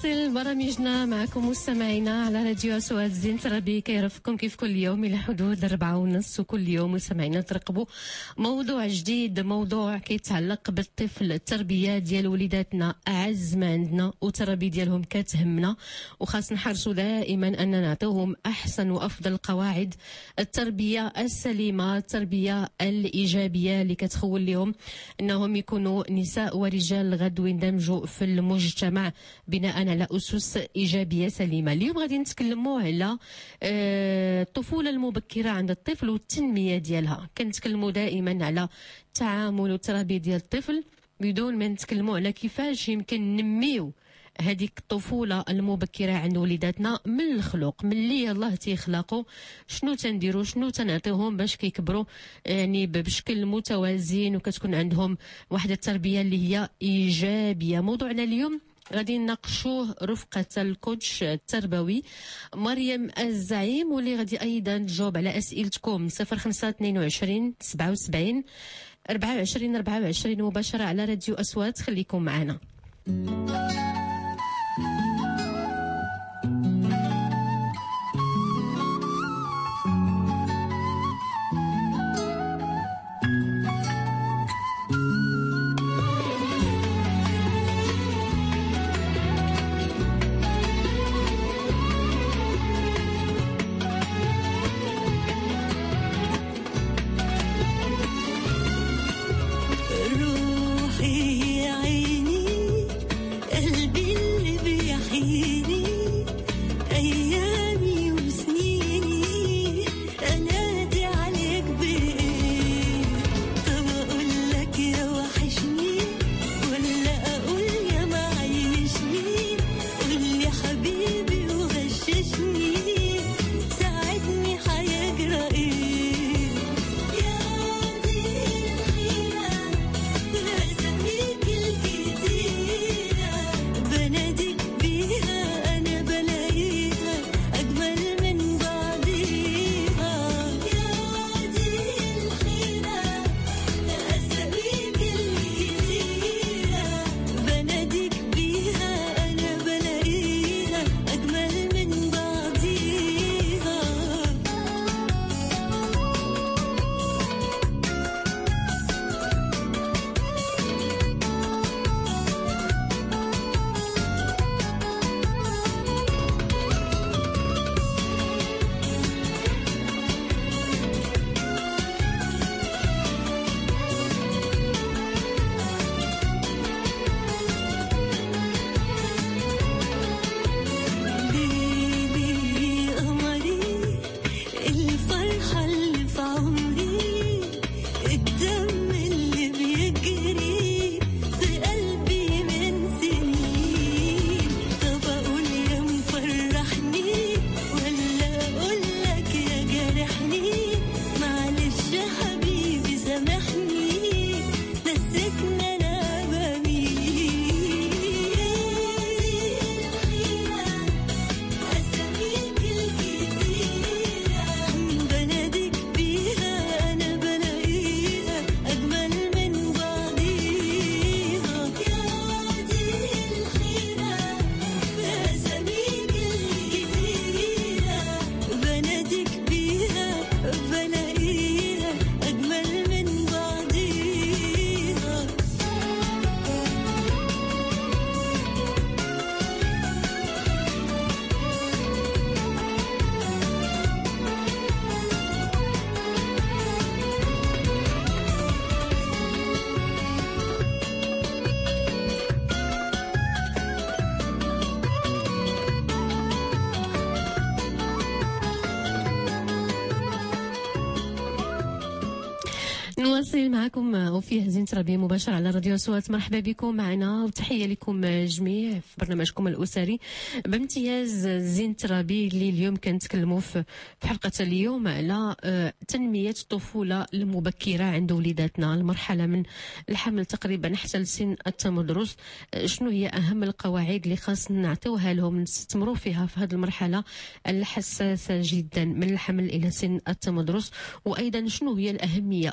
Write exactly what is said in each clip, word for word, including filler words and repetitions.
نواصل برامجنا معكم مستمعينا على راديو أصوات زين ترابي كيرفقكم كيف كل يوم إلى حدود أربعة ونص، وكل يوم مستمعينا ترقبوا موضوع جديد، موضوع كيتعلق بالطفل، التربية ديال وليداتنا أعز ما عندنا والتربية ديالهم كتهمنا، وخاص نحرصوا دائما أن نعطيهم أحسن وأفضل قواعد التربية السليمة، التربية الإيجابية اللي كتخول لهم أنهم يكونوا نساء ورجال غد ويندمجوا في المجتمع بناء على أسس إيجابية سليمة. اليوم غادي نتكلموا على الطفولة المبكرة عند الطفل والتنمية ديالها. كنتكلموا دائما على التعامل والتربية ديال الطفل بدون ما نتكلموا على كيفاش يمكن ننميو هذيك الطفولة المبكرة عند وليداتنا من الخلق، من اللي الله تيخلقوا، شنو تنديروا، شنو تنعطيهم باش كيكبروا يعني بشكل متوازن وكتكون عندهم واحدة التربية اللي هي إيجابية. موضوعنا اليوم غادي نناقشوه رفقة الكوتش التربوي مريم الزعيم، واللي غادي أيضا تجاوب على أسئلتكم صفر خمسة اثنين وعشرين سبعة وسبعين أربعة وعشرين أربعة وعشرين مباشرة على راديو أصوات. خليكم معنا. نواصل معكم وفيه زين تربية مباشرة على راديو أصوات. مرحبا بكم معنا وتحية لكم جميع في برنامجكم الأسري بامتياز زين تربية، اللي اليوم كنتكلموا في حلقة اليوم على تنمية الطفولة المبكرة عند وليداتنا، المرحلة من الحمل تقريبا حتى لسن التمدرس. شنو هي أهم القواعد اللي خاص نعطيوها لهم نستثمروا فيها في هذه المرحلة الحساسة جدا من الحمل إلى سن التمدرس، وأيضا شنو هي الأهمية أو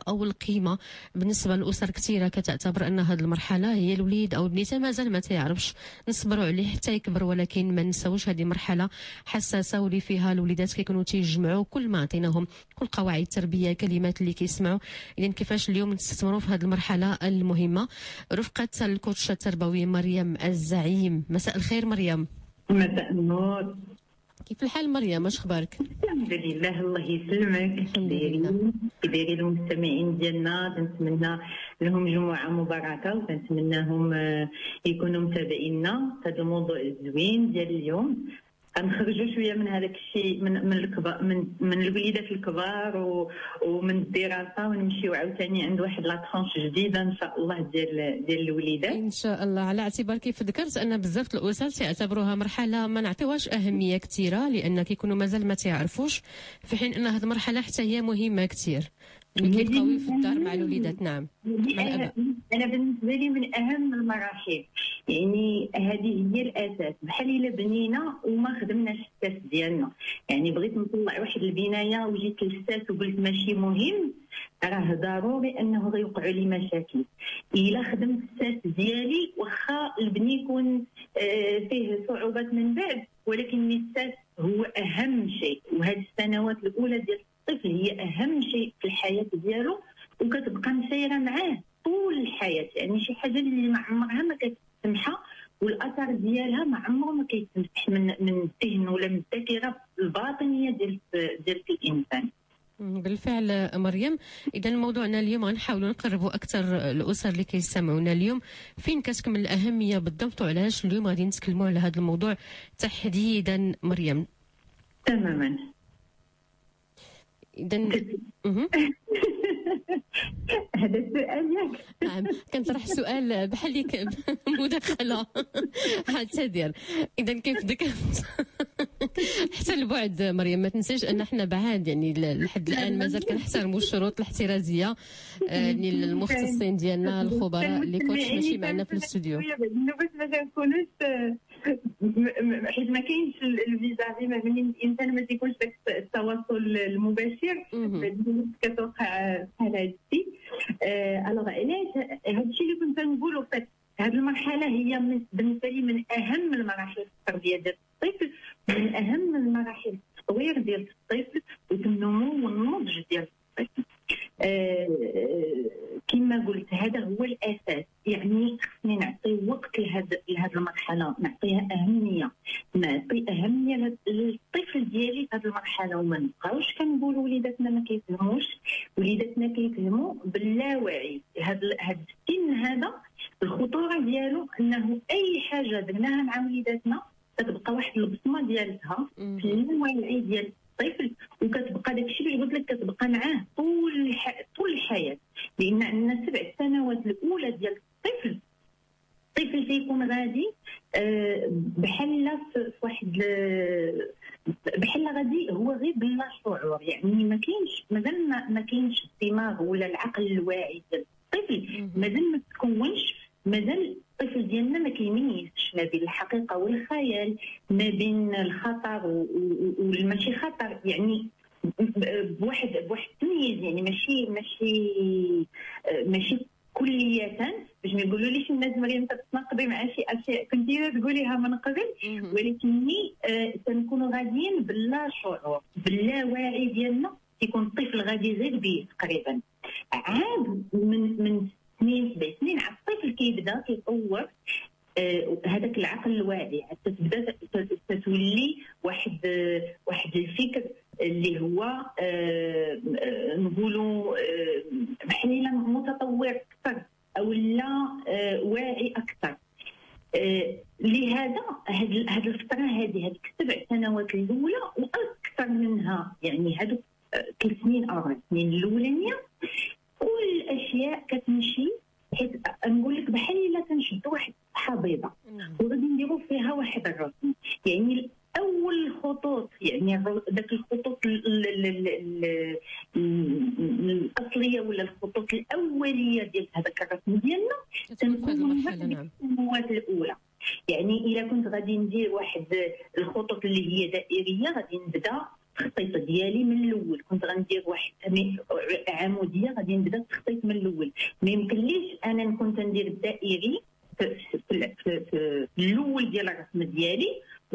قيمه بالنسبه للاسر كثيره كتعتبر ان هذه المرحله هي الوليد او البنيته مازال ما تعرفش نصبروا عليه حتى يكبر، ولكن ما نساوش هذه مرحله حساسه واللي فيها الوليدات كيكونوا تيجمعوا كل ما عطيناهم كل قواعد التربيه كلمات اللي كيسمعوا. اذا كيفاش اليوم نستثمروا في هذه المرحله المهمه؟ رفقه الكوتشه التربويه مريم الزعيم. مساء الخير مريم. مساء النور. كيف الحال مريم؟ اش اخبارك؟ الحمد لله الله يسلمك. كيدايرين المستمعين ديالنا؟ كنتمنى لهم جمعه مباركه وكنتمناهم يكونوا متابعينا في هذا الموضوع الزوين ديال اليوم. غنخرجوا شويه من هذاك الشيء من من الكبار من من الوليدات الكبار ومن الدراسه ونمشيو عاوتاني عند واحد لا ترونش جديده ان شاء الله ديال ديال الوليدات ان شاء الله، على اعتبار كيف ذكرت ان بزاف الاسر تعتبروها مرحله ما نعطيوهاش اهميه كثيره لان كيكونوا مازال ما تعرفوش، في حين ان هذه المرحله حتى هي مهمه كثير اللي كيبقاو في الدار مع الوليدات. نعم انا بالنسبه لي من اهم المراحل، يعني هذه هي الاساس. بحال الا بنينا وما خدمناش الاساس ديالنا، يعني بغيت نطلع واحد البنايه وجيت للاساس وقلت ماشي مهم، راه ضروري انه غيوقعوا لي مشاكل. الا خدمت الاساس ديالي واخا البني يكون فيه صعوبات من بعد، ولكن الاساس هو اهم شيء، وهذه السنوات الاولى ديال الطفل هي اهم شيء في الحياه ديالو وكتبقى مسيره معاه طول الحياه. يعني شي حاجه اللي ما عمرها ما كتسمحها والاثر ديالها ما عمره ما كيتمسح من من الذهن ولا من الذاكره الباطنيه ديال ديال الانسان. بالفعل مريم، اذا موضوعنا اليوم غنحاولوا نقربوا اكثر الاسر اللي كيسمعونا اليوم. فين كتكمن الاهميه بالضبط وعلاش اليوم غادي نتكلموا على هذا الموضوع تحديدا مريم؟ تماما. إذن هذا السؤال ياك؟ نعم كنطرح سؤال بحال ليك مداخلة اعتذر. إذا كيف ذكرت حتى البعد مريم ما تنساش أن احنا بعاد، يعني لحد الآن مازال كنحترموا الشروط الاحترازية يعني المختصين ديالنا الخبراء اللي كنتش ماشي معنا في الاستوديو. باش ما تنكونوش حيت ما كاينش الفيزافي ما بين الانسان، ما تيكونش داك التواصل المباشر كتوقع بحال هذا الشيء. الوغ علاش هذا الشيء اللي كنت نقولوا في هذه المرحله هي بالنسبه لي من اهم المراحل في التربيه ديال الطفل، من اهم المراحل في التطوير ديال الطفل والنمو والنضج ديال الطفل. آه كما قلت هذا هو الاساس، يعني خصني نعطي وقت لهذا لهذه المرحله، نعطيها اهميه، نعطي اهميه للطفل ديالي في هذه المرحله، وما نبقاوش كنقولوا وليداتنا ما كيفهموش. وليداتنا كيفهموا باللاوعي. هذا هذا السن هذا الخطوره ديالو انه اي حاجه درناها مع وليداتنا كتبقى واحد البصمه ديالتها في اللاوعي ديال الطفل، وكتبقى داك الشيء اللي قلت لك كتبقى معاه طول الح... طول الحياه. لان عندنا سبع سنوات الاولى ديال الطفل، الطفل تيكون غادي أه بحال في واحد بحال غادي هو غير بلا شعور، يعني ما كاينش مازال ما كاينش الدماغ ولا العقل الواعي ديال الطفل، مازال ما تكونش، مازال الطفل ديالنا ما كيميزش ما بين الحقيقه والخيال، ما بين الخطر والماشي خطر، يعني بواحد بواحد التمييز، يعني ماشي ماشي ماشي كلية باش ما يقولوليش الناس مريم تتناقضي مع شي اشياء كنتي تقوليها من قبل، ولكني آه تنكونوا غاديين بلا شعور بلا واعي ديالنا. يكون الطفل غادي غير بيه تقريبا عاد من من سنين سبع سنين عاد الطفل كيبدا كيطور هذاك آه العقل الواعي، حتى تبدا تتولي واحد آه واحد الفكر اللي هو آه آه نقولوا آه بحال متطور اكثر او لا آه واعي اكثر. آه لهذا هذه الفتره هذه هذيك السبع سنوات الاولى واكثر منها، يعني هذوك ثلاث سنين اربع سنين الاولانيه كل الاشياء كتمشي، حيت نقول لك بحال الا كنشدوا واحد الصفحه بيضاء وغادي نديروا فيها واحد الرسم، يعني اول الخطوط، يعني ذاك الخطوط الاصليه ولا الخطوط الاوليه ديال هذاك الرسم ديالنا تنكون في السنوات الاولى. يعني الا كنت غادي ندير واحد الخطوط اللي هي دائريه غادي نبدا التخطيط ديالي من الاول. كنت غندير واحد عموديه غادي نبدا التخطيط من الاول. ما يمكنليش انا نكون تندير الدائري في, في, في, في الاول ديال الرسم ديالي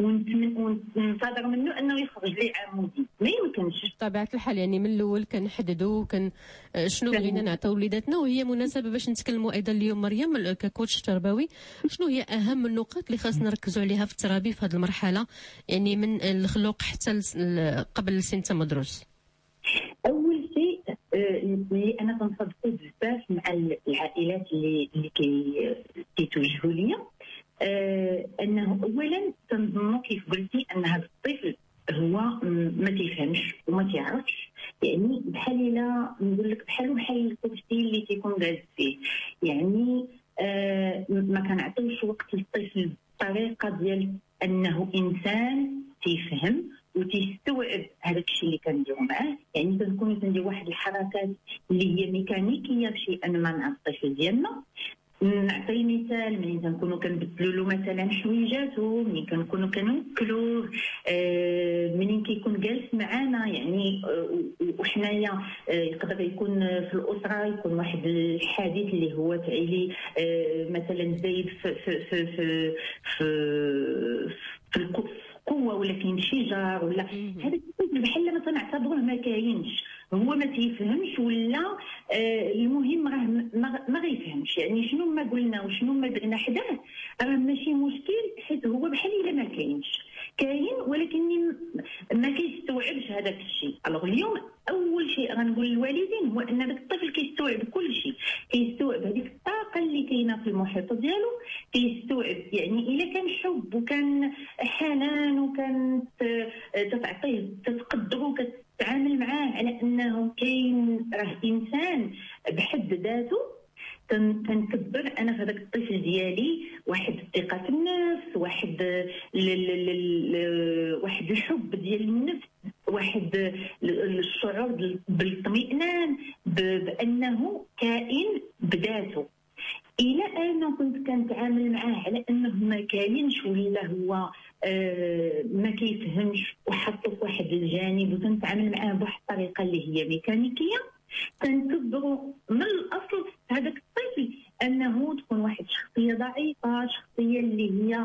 وننتظر منه انه يخرج لي عمودي، ما يمكنش بطبيعه الحال. يعني من الاول كنحددوا كن شنو بغينا نعطيو وليداتنا، وهي مناسبه باش نتكلموا ايضا اليوم مريم ككوتش تربوي. شنو هي اهم النقاط اللي خاصنا نركزوا عليها في الترابي في هذه المرحله، يعني من الخلق حتى قبل سن مدروس؟ اول شيء اللي انا كنصدقوا بزاف مع العائلات اللي اللي كيتوجهوا ليا آه انه اولا تنظنوا كيف قلتي ان هذا الطفل هو ما تيفهمش وما تعرفش، يعني بحال الا نقول لك بحال بحال الكرسي اللي تيكون جالس فيه، يعني آه ما كنعطيوش وقت للطفل بطريقه ديال انه انسان تيفهم وتيستوعب هذاك الشيء اللي كنديرو معاه. يعني كنكونوا كنديروا واحد الحركات اللي هي ميكانيكيه بشيء ما مع الطفل ديالنا. نعطي مثال، ملي كنكونوا كنبدلوا له مثلا حويجاتو، ملي كنكونوا كنوكلوه، آه ملي كيكون جالس معنا، يعني آه وحنايا آه يقدر يكون في الاسره يكون واحد الحادث اللي هو تعيلي آه مثلا زايد في في في في, في, في القوه ولا كاين شي جار ولا هذا بحال ما تنعتبروه ما كاينش، هو ما تيفهمش ولا آه المهم راه ما, ما غيفهمش. يعني شنو ما قلنا وشنو ما درنا حداه راه ماشي مشكل، حيت هو بحال الا ما كاينش، كاين ولكن ما كيستوعبش هذاك الشيء. الوغ اليوم اول شيء غنقول للوالدين هو ان داك الطفل كيستوعب كل شيء، كيستوعب هذيك الطاقه اللي كاينه في المحيط ديالو، كيستوعب يعني الا كان حب وكان حنان وكان تتعطيه تتقدرو تعامل معاه على انه كاين راه انسان بحد ذاته، تنكبر انا في هذاك الطفل ديالي واحد الثقه في النفس، واحد ل ل ل واحد الحب ديال النفس، واحد الشعور بالاطمئنان بانه كائن بذاته. الى انا كنت كنتعامل معاه على انه ما كاينش ولا هو آه ما كيفهمش وحطه في واحد الجانب وتنتعامل معاه بواحد الطريقه اللي هي ميكانيكيه، تنكبروا من الاصل هذاك الطفل انه تكون واحد الشخصيه ضعيفه، شخصيه اللي هي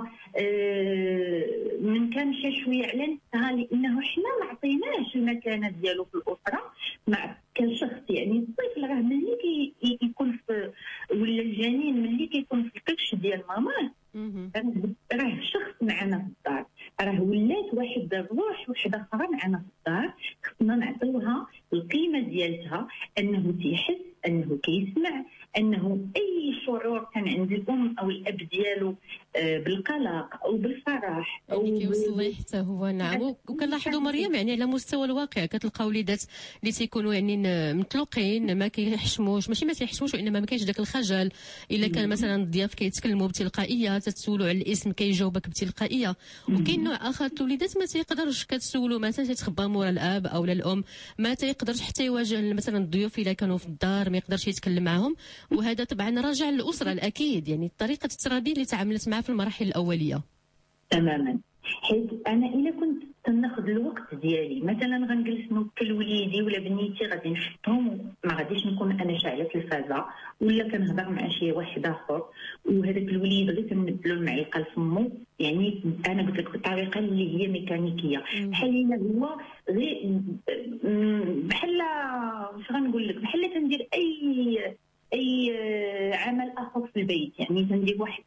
آه من كان شي شويه على نفسها، لانه حنا ما عطيناش المكانه ديالو في الاسره مع كشخص. يعني الطفل راه ملي كي يكون في ولا الجنين ملي كيكون في الكرش ديال ماماه راه شخص معنا في الدار، راه ولات واحد الروح وحده اخرى معنا في الدار، خصنا نعطيوها القيمه ديالتها، انه تيحس، انه كيسمع، انه اي شعور كان عند الام او الاب ديالو بالقلق او بالفرح او يعني كيوصل ليه حتى هو. نعم. وكنلاحظوا مريم يعني على مستوى الواقع كتلقاو وليدات اللي تيكونوا يعني مطلقين ما كيحشموش، ماشي ما تيحشموش وانما ما كاينش داك الخجل. الا كان مثلا الضياف كيتكلموا بتلقائيه، تتسولوا على الاسم كيجاوبك بتلقائيه. وكاين نوع اخر الوليدات ما تيقدرش كتسولوا مثلا تيتخبى مورا الاب او الام، ما تيقدرش حتى يواجه مثلا الضيوف الا كانوا في الدار، ما يقدرش يتكلم معهم. وهذا طبعا راجع للاسره الاكيد، يعني طريقه التربيه اللي تعاملت معها في المراحل الاوليه. تماما. حيت انا الا كنت تناخذ الوقت ديالي مثلا غنجلس نوكل وليدي ولا بنيتي غادي نشدهم، ما غاديش نكون انا شاعله التلفازه ولا كنهضر مع شي واحد اخر وهذاك الوليد غير كنبدلو المعلقه لفمو، يعني انا قلت لك بالطريقه اللي هي ميكانيكيه، بحال هو غير بحال اش غنقول لك بحال تندير اي اي عمل اخر في البيت. يعني تندير واحد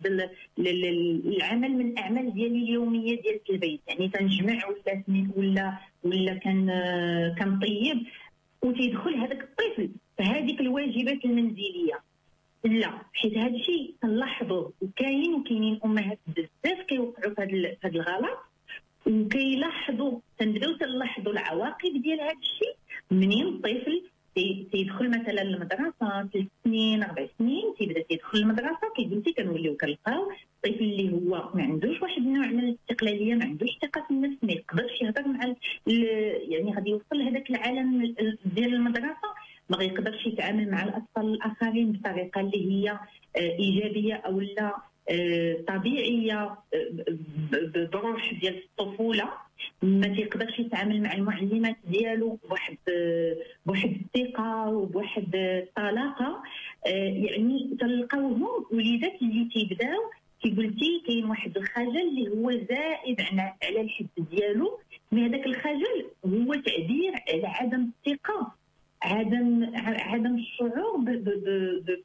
العمل من الاعمال ديالي اليوميه ديال البيت، يعني تنجمع ولا ولا ولا كان كنطيب وتيدخل هذاك الطفل في هذيك الواجبات المنزليه. لا، حيت هذا الشيء تنلاحظوه وكاين وكاينين امهات بزاف كيوقعوا في هذا الغلط، وكيلاحظوا تنبداو تنلاحظوا العواقب ديال هذا الشيء منين الطفل تيدخل مثلا المدرسه ثلاث سنين اربع سنين، تيبدا تيدخل المدرسه كيقولتي كنوليو كنلقاو الطفل اللي هو ما عندوش واحد النوع من الاستقلاليه، ما عندوش ثقه في النفس، ما يقدرش يهضر مع يعني غادي يوصل لهذاك العالم ديال المدرسه ما غيقدرش يتعامل مع الاطفال الاخرين بطريقه اللي هي ايجابيه او لا طبيعيه بروح ديال الطفوله. ما تيقدرش يتعامل مع المعلمات ديالو بواحد بواحد الثقه وبواحد الطلاقه. يعني تلقاوهم وليدات اللي تيبداو كي قلتي كاين واحد الخجل اللي هو زائد على الحد ديالو، مي هذاك الخجل هو تعبير على عدم الثقه، عدم عدم الشعور ب ب ب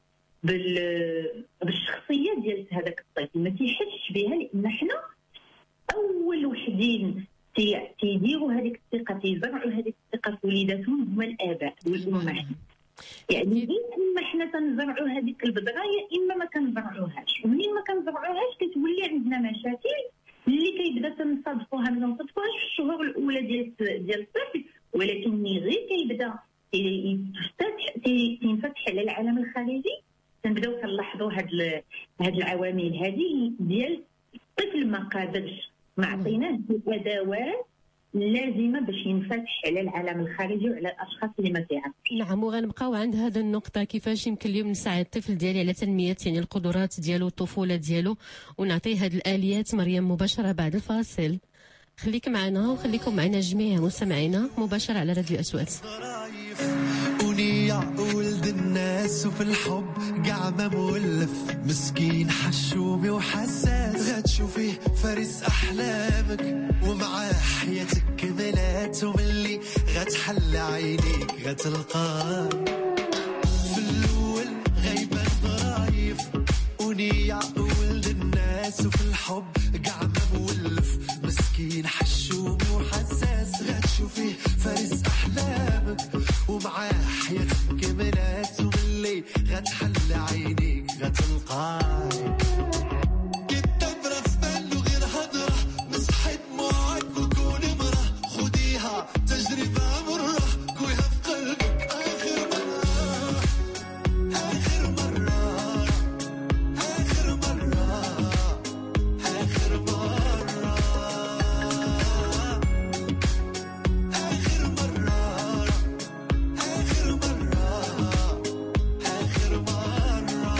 بالشخصيه ديال هذاك الطفل، ما تيحسش بها، لان حنا اول وحدين تيديروا هذيك الثقه تيزرعوا هذيك الثقه في وليداتهم هما الاباء والامهات. يعني اما حنا تنزرعوا هذيك البذره يا اما ما كنزرعوهاش، ومنين ما كنزرعوهاش كتولي عندنا مشاكل اللي كيبدا تنصادفوها ما تنصادفوهاش في الشهور الاولى ديال ديال الطفل، ولكن ملي غير كيبدا تيفتح تينفتح على العالم الخارجي تنبداو كنلاحظوا هاد هاد العوامل هذه ديال الطفل ما قادرش، ما عطيناه الادوات اللازمه باش ينفتح على العالم الخارجي وعلى الاشخاص اللي ما تعرفش. نعم، وغنبقاو عند هذا النقطه، كيفاش يمكن اليوم نساعد الطفل ديالي على تنميه يعني القدرات ديالو الطفوله ديالو، ونعطيه هذه الاليات. مريم مباشره بعد الفاصل، خليك معنا وخليكم معنا جميع مستمعينا مباشره على راديو أصوات. ونيع ولد الناس وفي الحب قاع مولف، مسكين حشومي وحساس، غتشوفيه فارس احلامك ومعاه حياتك كملات، وملي غتحل عينيك غتلقاه في الاول غيبان ضرايف. ونيع ولد الناس وفي الحب قاع مولف، مسكين حشومي وحساس، غتشوفيه فارس احلامك ومعاه حياتك كملات، وملي غتحل عينيك غتلقاي الدبرة في بالو غير هدرة، مسحت موعد وكون مرة، خديها تجربة مرة كويها في قلبك آخر مرة آخر مرة آخر مرة آخر مرة آخر مرة آخر مرة آخر مرة.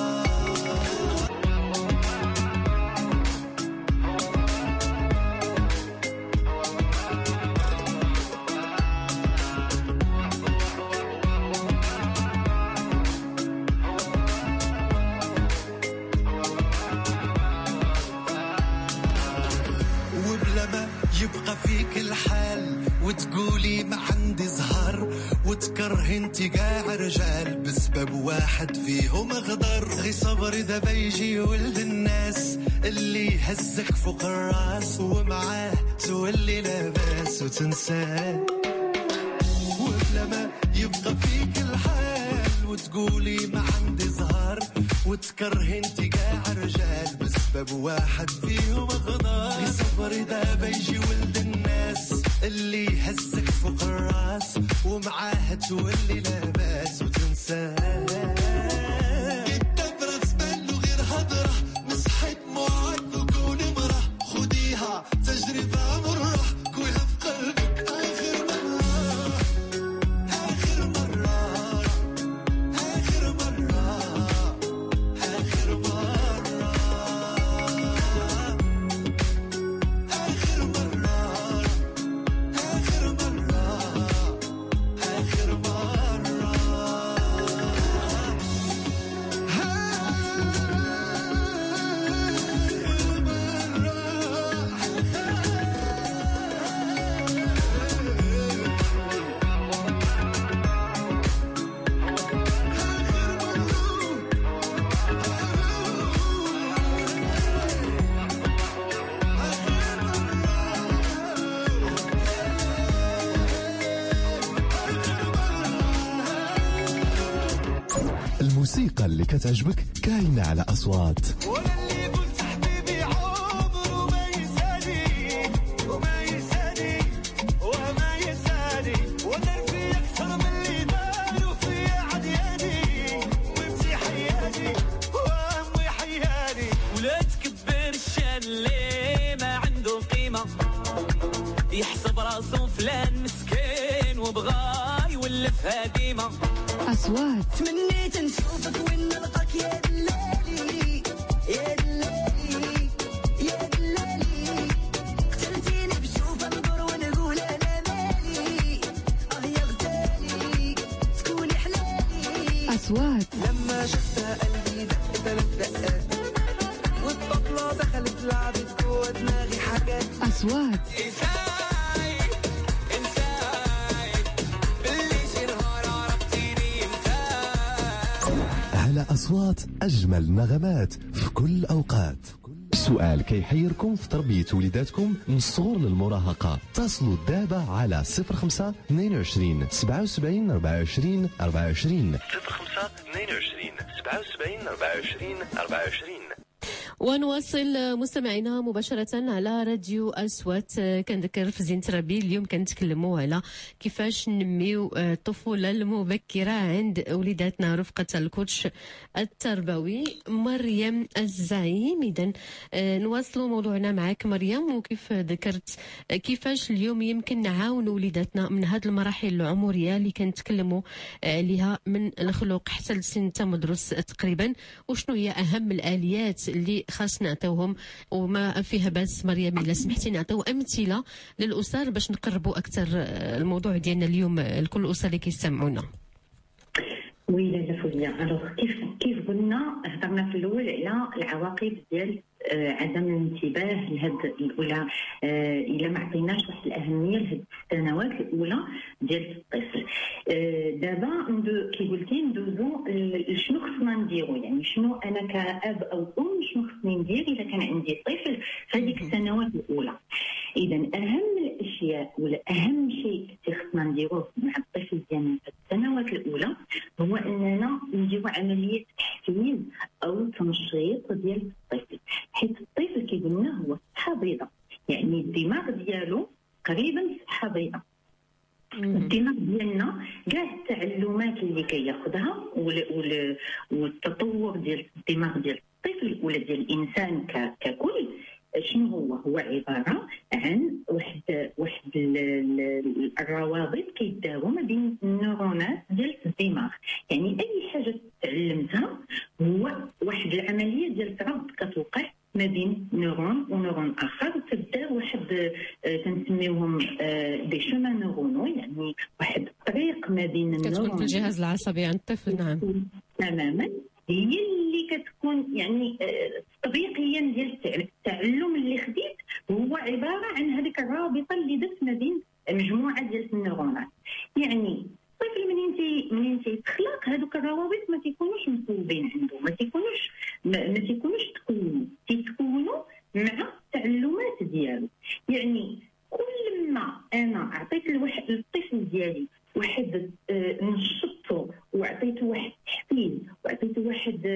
وبلا ما يبقى فيك الحال وتقولي ما عندي زهر، وتكره انتي قاع رجال بسبب واحد فيهم غدر. غي صبري دابا يجي ولد الناس اللي هزك فوق الراس، ومعاه تولي لاباس وتنساه. وبلا ما يبقى فيك الحال وتقولي ما عندي زهر، وتكره انتي قاع رجال بسبب واحد فيهم غدار. غي صبري دابا يجي ولد الناس اللي هزك فوق الراس، ومعاه تولي لاباس وتنساه. الدبرة في بالو غير هدرة، مسحت موعد وكون مرة، خديها تجربة مرة كويها في قلبك آخر مرة آخر مرة آخر مرة آخر مرة آخر مرة آخر مرة آخر مرة. الموسيقى اللي كتعجبك كاينة على أصوات. ولا اللي قلت حبيبي عمره ما يسالي وما يسالي وما يسالي، ودار في أكثر من اللي داروا في عدياني، وامتي حياني وامي حياني. ولا تكبر الشان اللي ما عنده قيمة، يحسب راسه فلان مسكين وبغى يولفها ديما. أصوات تمنيت نشوفك وين نلقاك يا دلالي يا دلالي يا دلالي، قتلتيني بشوفك أصوات. لما شفتها قلبي دق ثلاث دقات والطبلة دخلت لعبت جوا دماغي حاجات. أصوات. إنساي إنساي بالليل نهار عرفتيني إنساي. على أصوات أجمل نغمات في كل أوقات. سؤال كيحيركم في تربية وليداتكم من الصغر للمراهقة. اتصلوا دابا على صفر خمسة اثنين وعشرين سبعة وسبعين أربعة وعشرين أربعة وعشرين صفر خمسة اثنين وعشرين سبعة وسبعين أربعة وعشرين أربعة وعشرين. ونواصل مستمعينا مباشرة على راديو أصوات. كنذكر في زينة ربي اليوم كنتكلموا على كيفاش نميو الطفولة المبكرة عند وليداتنا رفقة الكوتش التربوي مريم الزعيم. إذن نواصلوا موضوعنا معك مريم، وكيف ذكرت كيفاش اليوم يمكن نعاون وليداتنا من هذه المراحل العمرية اللي كنتكلموا عليها من الخلق حتى لسن مدرس تقريبا، وشنو هي أهم الآليات اللي خاص نعطيوهم وما فيها بس. مريم إلا سمحتي نعطيو أمثلة للأسر باش نقربوا أكثر الموضوع ديالنا اليوم لكل الأسر اللي كيسمعونا. وي لا فوزيا، الوغ كيف كيف قلنا هضرنا في الاول على العواقب ديال آه عدم الانتباه لهاد الاولى. آه الا ما عطيناش واحد الاهميه لهاد السنوات الاولى ديال الطفل. آه دابا كي قلتي ندوزو شنو خصنا نديرو، يعني شنو انا كاب او ام شنو خصني ندير اذا كان عندي طفل في هذيك السنوات الاولى. اذا اهم الاشياء ولا اهم شيء اللي خصنا نديروه مع الطفل ديالنا في السنوات الاولى هو اننا نديرو عمليه تحفيز او تنشيط ديال الطفل، حيت الطفل كي قلنا هو صحه بيضاء، يعني الدماغ ديالو قريبا صحه بيضاء. الدماغ ديالنا كاع التعلمات اللي كياخذها والتطور ديال الدماغ ديال الطفل ولا ديال الانسان ككل شنو هو هو عباره عن واحد واحد الروابط كيداروا ما بين النيورونات ديال الدماغ. يعني اي حاجه تعلمتها هو واحد العمليه ديال الربط كتوقع ما بين نيرون ونيرون اخر، تبدا واحد تنسميوهم دي شومان نيرونو، يعني واحد الطريق ما بين النيرون كتكون في الجهاز العصبي عند الطفل. نعم تماما، هي اللي كتكون يعني طبيعيا ديال التعلم اللي خديت هو عباره عن هذيك الرابطه اللي درت ما بين مجموعه ديال النيرونات. يعني الطفل منين تي منين تيتخلق هذوك الروابط ما تيكونوش مصوبين عنده، ما تيكونوش ما, ما تيكونوش تكونوا تيتكونوا مع التعلمات ديالو. يعني كل ما انا عطيت الواحد الطفل ديالي واحد آه نشطو وعطيته واحد التحفيز وعطيته واحد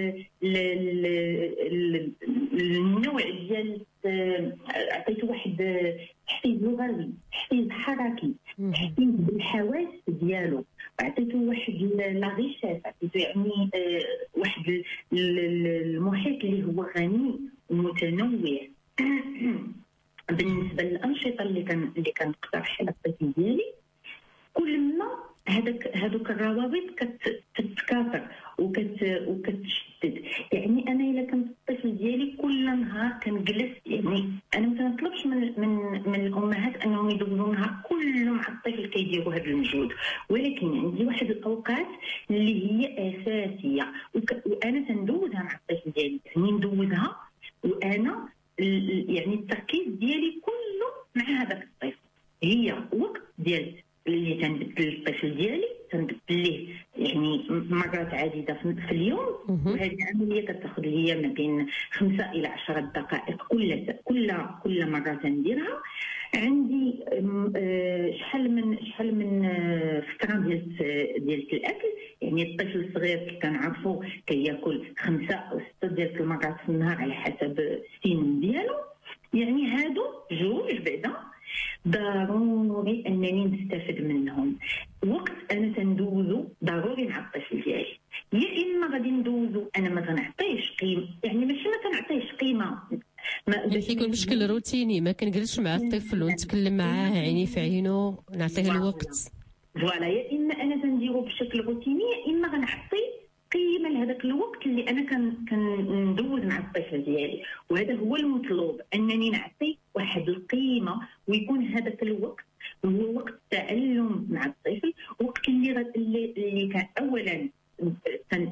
النوع ديال عطيته واحد تحفيز لغوي، تحفيز حركي، تحفيز بالحواس ديالو، وعطيته واحد لا ريشيس، عطيته يعني واحد المحيط اللي هو غني ومتنوع. بالنسبه للانشطه اللي كان اللي كنقترح على الطفل ديالي، كل ما هذاك هذوك الروابط كتتكاثر وكت وكتشدد. يعني انا الا كنت الطفل ديالي كل نهار كنجلس، يعني انا ما كنطلبش من من من الامهات انهم يدوزوا نهار كله مع الطفل كيديروا هذا المجهود، ولكن عندي واحد الاوقات اللي هي اساسيه وانا تندوزها مع الطفل ديالي. يعني ندوزها وانا يعني التركيز ديالي كله مع هذاك الطفل. هي وقت ديال اللي تنبدل الطفل ديالي تنبدل ليه يعني مرات عديده في اليوم، وهذه العمليه كتاخذ ليا ما بين خمسة الى عشرة دقائق كل كل كل مره تنديرها. عندي شحال من شحال من فتره ديال ديال الاكل. يعني الطفل الصغير كنعرفوا كياكل خمسه او سته ديال المرات في النهار على حسب السن ديالو. يعني هادو جوج بعدا ضروري انني نستفد منهم. وقت انا تندوزو ضروري مع الطفل ديالي، يا اما غادي ندوزو انا ما كنعطيش قيمه، يعني ماشي ما كنعطيش قيمه ما كيكون بشكل روتيني، ما كنجلسش مع الطفل ونتكلم معاه عيني في عينه نعطيه الوقت. فوالا، يا اما انا تنديرو بشكل روتيني يا اما غنعطي قيمه لهذاك الوقت اللي انا كان كندوز مع الطفل ديالي. وهذا هو المطلوب، انني نعطي واحد القيمه ويكون هذاك الوقت هو وقت تعلم مع الطفل، وقت اللي اللي, اللي كان اولا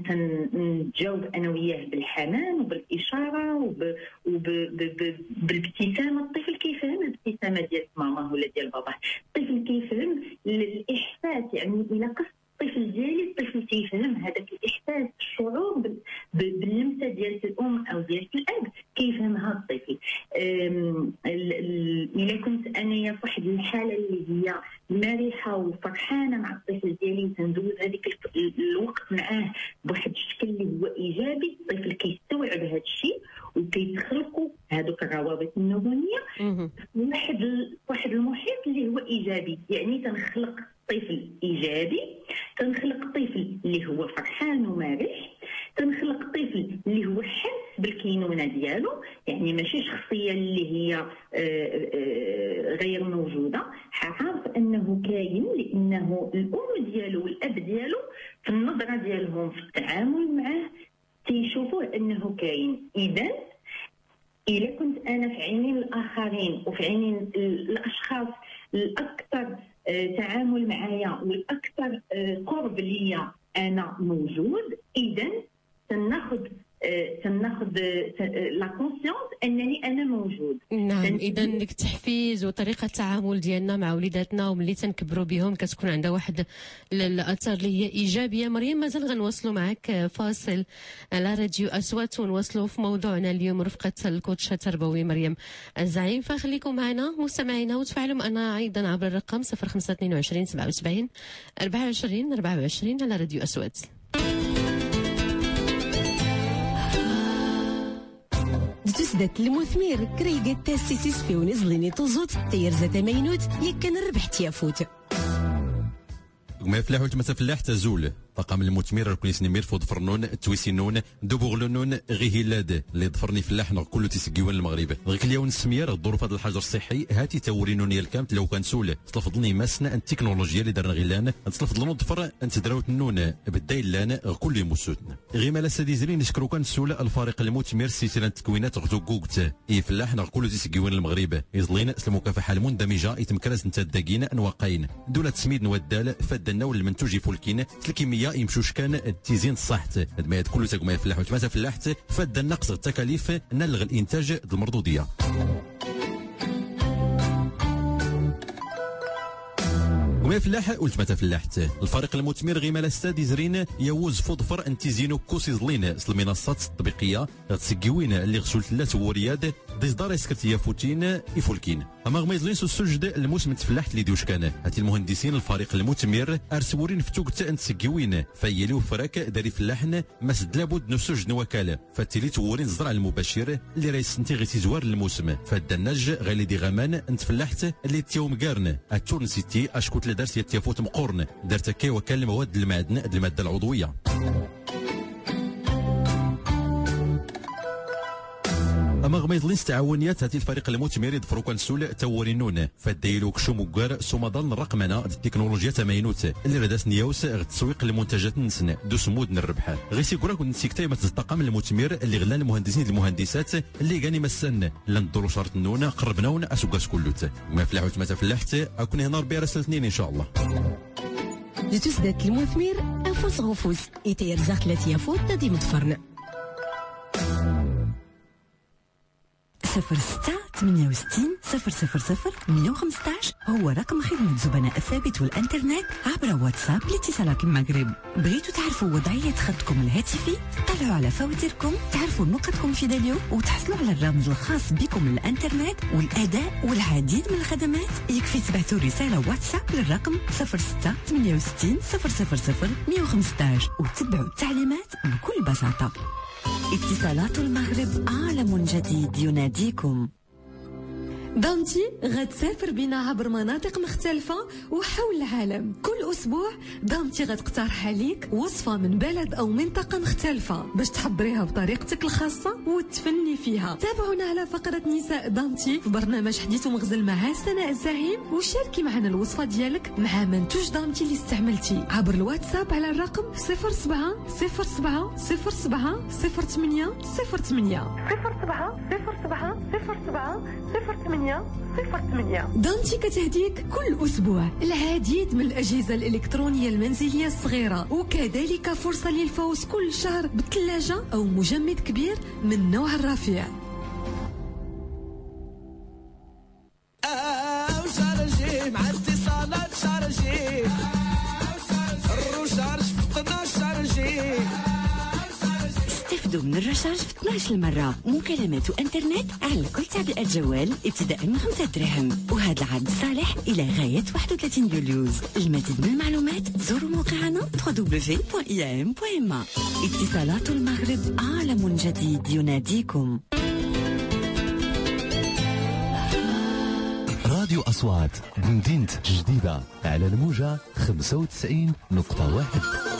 نتجاوب انا وياه بالحنان وبالاشاره وبالابتسامه. الطفل كيفهم الابتسامه ديال ماما ولا ديال باباه، الطفل كيفهم الاحساس. يعني الى قص الطفل ديالي، الطفل تيفهم هذاك الاحساس، الشعور باللمسه ديال الام او ديال الاب، كيفهمها الطفل. الا كنت انايا في واحد الحاله اللي هي مرحه وفرحانه مع الطفل ديالي، تندوز هذيك الوقت معاه بواحد الشكل اللي هو ايجابي، الطفل كيستوعب هذا الشيء وكيتخلقوا هذوك الروابط النورونيه في واحد واحد المحيط اللي هو ايجابي. يعني تنخلق طفل ايجابي، تنخلق طفل اللي هو فرحان ومرح، تنخلق طفل اللي هو حس بالكينونه ديالو، يعني ماشي شخصيه اللي هي غير موجوده، عارف انه كاين، لانه الام ديالو والاب ديالو في النظره ديالهم في التعامل معاه تيشوفوه انه كاين. اذا الا كنت انا في عينين الاخرين وفي عينين الاشخاص الاكثر تعامل معايا والاكثر قرب ليا انا موجود، اذا تناخذ تناخذ لا كونسيونس انني انا موجود. نعم، اذا ديك التحفيز وطريقه التعامل ديالنا مع وليداتنا وملي تنكبروا بهم كتكون عندها واحد الاثار اللي هي ايجابيه. مريم، مازال غنواصلوا معك فاصل على راديو اصوات ونواصلوا في موضوعنا اليوم رفقه الكوتش التربوي مريم الزعيم. فخليكم معنا مستمعينا وتفاعلوا معنا ايضا عبر الرقم صفر خمسة اثنين وعشرين سبعة وسبعين أربعة وعشرين أربعة وعشرين على راديو اصوات. تسدت المثمير كريقة تاسيسيس في ونزليني توزوت تير زتا مينوت يكن ربحت يافوت ما يفلاح وتما تفلاح تزول طاقم المثمر كنيس نمير فود فرنون تويسينون دوبوغلونون غي هلاد اللي ضفرني فلاح نغ كله تيسقيوان المغرب غيك اليوم السمير الظروف هذا الحجر الصحي هاتي تورينوني الكامت لو كان سول تلفظني ماسنا التكنولوجيا اللي دارنا غيلان تلفظ لنا ضفر انت دراوت النون بدايل لان كل موسوتنا غي مالا ساديزرين نشكرو كان سول الفريق المثمر سلسله التكوينات غتو كوكت اي فلاح نغ كله تيسقيوان المغرب يزلين المكافحه المندمجه يتمكرز نتا داكين انواقين دوله سميد نودال فدنا والمنتوج فولكين الكيمياء يمشوش كان التيزين الصحت هاد ما كله تاك ما يفلاح وما فلاحت فد النقص التكاليف نلغ الانتاج المردوديه. وما فلاح قلت متى فلاحت الفريق المثمر غيما الاستاذ زرين يوز فضفر انتيزينو كوسيزلين المنصات التطبيقيه غتسقيوين اللي غسول ثلاث ورياد ديزدار اسكرتيا فوتين يفولكين اما غميزلين السجد الموسم تفلاحت اللي دوش كان هاتي المهندسين الفريق المثمر ارسورين فتوك تنسقيوين فيلي وفراك داري فلاحن مسد لابد نسجد وكاله فاتيلي تورين الزرع المباشر اللي راهي سنتي غي تزوار الموسم فالدناج غالي دي غمان انت فلاحت اللي تيوم قارن التورنسيتي اشكوت درس يتيافوت مقورن درت كي وكال المواد المعدن الماده العضويه. اما غميضلين تعاونيات هاتي الفريق المثمر يضفروا كان سول تورينون فدايلو كشو مكار سومضان الرقمنه التكنولوجيا تماينوت اللي رداس نياوس التسويق لمنتجات نسن دو سمود الربح غي سيكورا كنت سيكتاي ما الطاقم المثمر اللي غلان المهندسين المهندسات اللي كاني مسن لندورو شرط النون قربناون اسوكاس كلوت ما فلاحوت ما تفلاحت اكون هنا ربي راسل اثنين ان شاء الله. لتسدت المثمر انفوس غفوس يتير زاخ ثلاث يافوت تدي متفرن صفر ستة ثمانية وستين صفر صفر صفر مية وخمسطاش هو رقم خدمة زبناء الثابت والانترنت عبر واتساب لاتصالات المغرب. بغيتوا تعرفوا وضعية خطكم الهاتفي طلعوا على فواتيركم تعرفوا نقطكم في داليو وتحصلوا على الرمز الخاص بكم للانترنت والاداء والعديد من الخدمات. يكفي تبعثوا رسالة واتساب للرقم صفر ستة ثمانية وستين صفر صفر صفر مية وخمسطاش وتتبعوا التعليمات بكل بساطة. اتصالات المغرب عالم جديد يناديكم. دانتي غتسافر بنا عبر مناطق مختلفة وحول العالم. كل أسبوع دانتي غتقترح عليك وصفة من بلد أو منطقة مختلفة باش تحضريها بطريقتك الخاصة وتفني فيها. تابعونا على فقرة نساء دانتي في برنامج حديث ومغزل مع سناء الزعيم وشاركي معنا الوصفة ديالك مع منتوج دانتي اللي استعملتي عبر الواتساب على الرقم صفر سبعة صفر سبعة صفر سبعة صفر ثمانية صفر ثمانية صفر سبعة صفر سبعة صفر سبعة صفر ثمانية ثمانية صفر ثمانية. دانتي كتهديك كل أسبوع العديد من الأجهزة الإلكترونية المنزلية الصغيرة، وكذلك فرصة للفوز كل شهر بثلاجة أو مجمد كبير من نوع الرفيع. شارجي مع اتصالات شارجي الرشارج في اثناش شارجي. استفدوا من الرشارج في اثناش المرة، مكالمات وانترنت على كل تعبئة جوال ابتداء من خمسة دراهم، وهذا العرض صالح إلى غاية واحد وثلاثين يوليوز. المزيد من المعلومات زوروا موقعنا دبليو دبليو دبليو دوت اي ام دوت ام. اتصالات المغرب، عالم جديد يناديكم. راديو أصوات بمدينة جديدة على الموجة خمسة وتسعين نقطة واحد.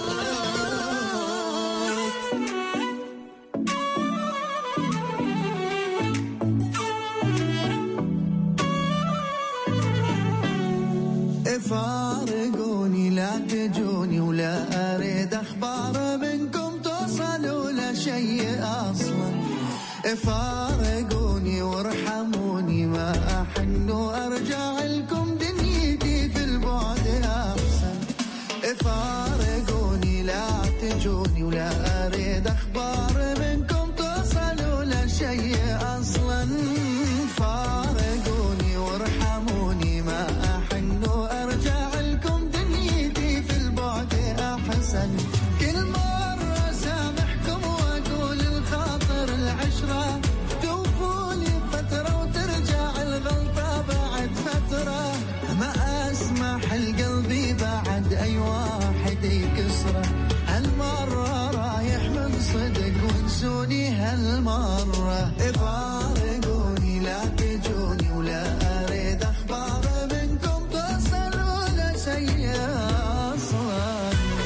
فارقوني لا تجوني ولا أريد أخبار منكم توصل ولا شيء أصلا. فارقوني وارحموني ما أحن وأرجع لكم دنيتي في البعد أحسن. فارقوني لا تجوني ولا أريد أخبار منكم توصل ولا شيء أصلا. فارقوني وارحموني ما أحن وأرجع لكم دنيتي في البعد أحسن. كل مرة سامحكم وأقول الخاطر العشرة، توفوني فترة وترجع الغلطة بعد فترة. ما أسمح القلبي بعد أي واحد يكسره. هالمرة رايح من صدق وانسوني هالمرة. فارقوني لا تجوني ولا أريد أخبار منكم توصل ولا شيء أصلا.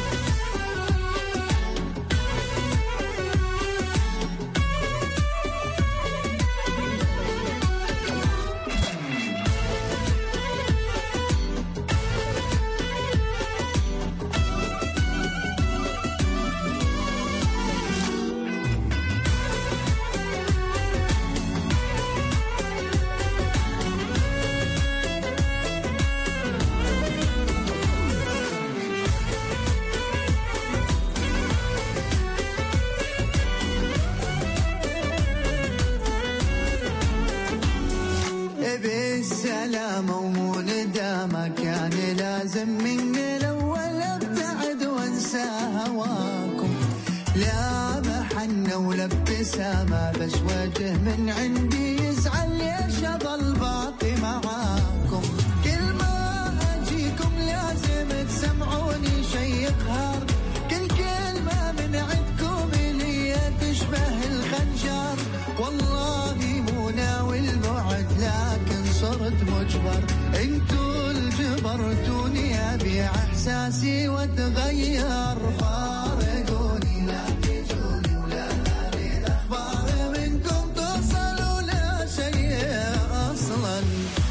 بالسلامة ومو ندامة، كان لازم من الأول أبتعد وانسى هواكم. لا محنة ولا ابتسامة بس وجه من عندي يزعل ليش أظل باقي معاكم. كل ما أجيكم لازم تسمعوني شي يقهر. كل كلمة من عندكم لي تشبه الخنجر. والله مو ناوي البعد لكن صرت مجبر. انتو الجبرتوني ابيع احساسي واتغير. فارقوني لا تجوني ولا اريد اخبار منكم توصل ولا شيء اصلا.